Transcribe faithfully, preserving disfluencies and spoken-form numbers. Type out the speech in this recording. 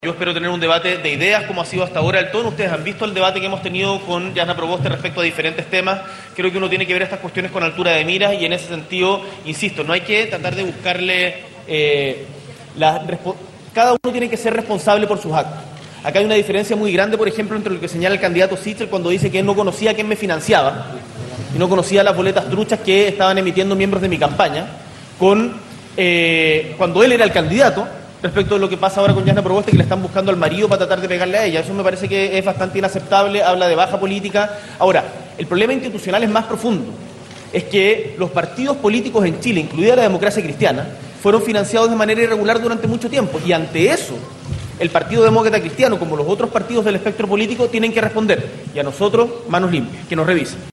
Yo espero tener un debate de ideas como ha sido hasta ahora el tono. Ustedes han visto el debate que hemos tenido con Jasna Proboste respecto a diferentes temas. Creo que uno tiene que ver estas cuestiones con altura de miras y en ese sentido, insisto, no hay que tratar de buscarle... Eh, la, cada uno tiene que ser responsable por sus actos. Acá hay una diferencia muy grande, por ejemplo, entre lo que señala el candidato Sichel cuando dice que él no conocía a quién me financiaba y no conocía las boletas truchas que estaban emitiendo miembros de mi campaña, con eh, cuando él era el candidato, respecto de lo que pasa ahora con Jasna Proboste, que le están buscando al marido para tratar de pegarle a ella. Eso me parece que es bastante inaceptable, habla de baja política. Ahora, el problema institucional es más profundo. Es que los partidos políticos en Chile, incluida la democracia cristiana, fueron financiados de manera irregular durante mucho tiempo. Y ante eso, el Partido Demócrata Cristiano, como los otros partidos del espectro político, tienen que responder. Y a nosotros, manos limpias, que nos revisen.